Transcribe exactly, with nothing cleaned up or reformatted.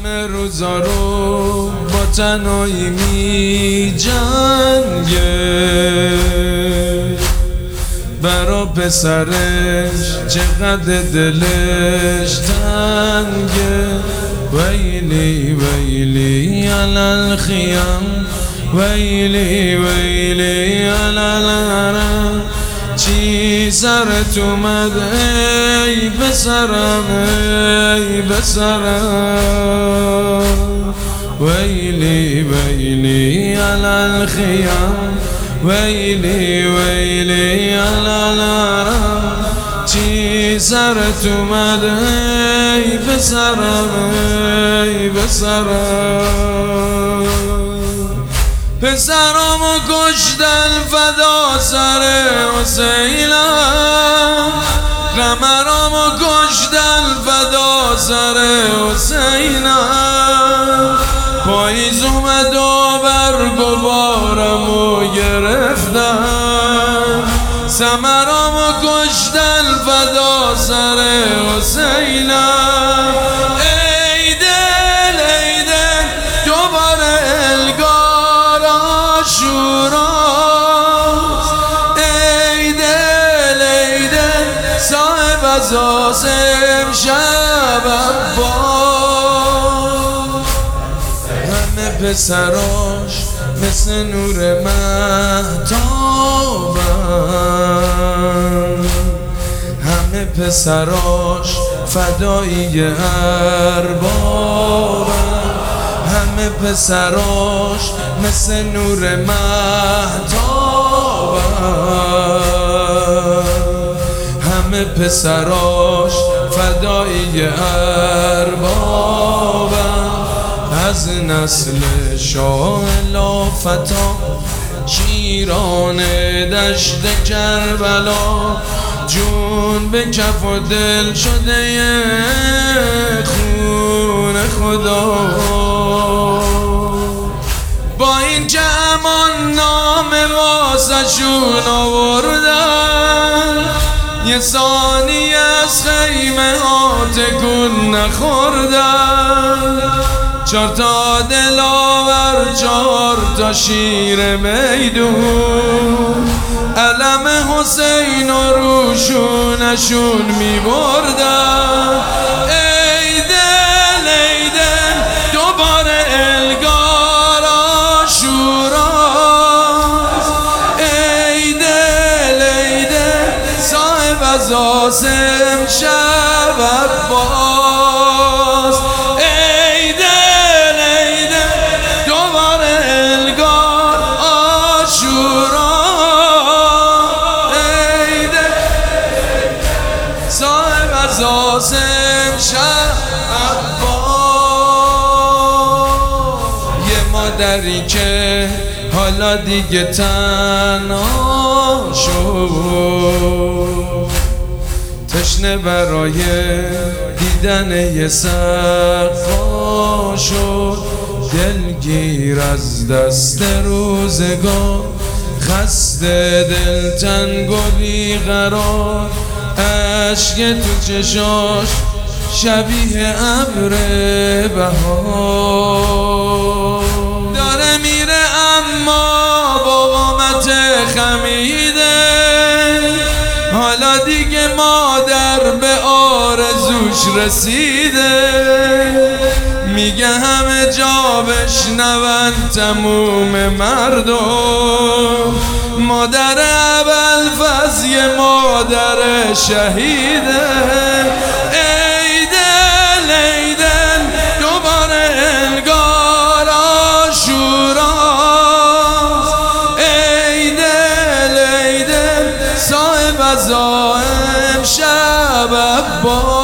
همه روزا رو با تنهایی می جنگه، برا پسرش چقدر دلش تنگه. ویلی ویلی علی الخیام، ویلی ویلی علی الحرم. چی سرت اومد ای پسرم ای پسرم؟ ویلی ویلی علی الخیام، ویلی ویلی علی الحرم. چی سرت اومد ای پسرم ای پسرم؟ پسرامو کشتن فدا سر حسینم، قمرامو کشتن فدا سر حسینم. پاییز اومد و برگ و بارمو گرفتن، ثمرامو کشتن فدا سر حسینم. ای دل ای دل دوباره الگار آشوراست. ای دل ای دل صاحب عزاز امشب عباس. همه پسراش مثل نور مهتابن، همه پسراش فدایی اربابن. همه پسراش مثل نور مهتابن، همه پسراش فدایی اربابن. از نسل شاه لافتا شیران دشت کربلا، جون به کف و دل شده خون خدا. با این که امان نام واسه شون آوردن، یه ثانی از خیمه ها تکون نخوردن. چار تا دلاور چار تا شیر میدون، علم حسین و روشونشون می بردن. ای دل ای دل دوباره الگار آشوراست. ای دل ای دل صاحب عزاز امشب عباس. ای دل ای دل دوباره الگار آشوراست. ای دل صاحب عزاز امشب عباس. یه مادری که حالا دیگه تنها شد، تشنه برای دیدن یه سقا شد. دلگیر از دست روزگار، خسته دلتنگ و بیقرار. اشک تو چشاش شبیه ابر بهار. داره میره اما با قامت خمیده، حالا دیگه مادر به آرزوش رسیده. میگه همه جا بشنون تموم مردم، مادر ابوالفضل یه مادر شهیده. ای دل ای دل دوباره الگار آشوراست. ای دل ای دل صاحب عزا امشب عباس.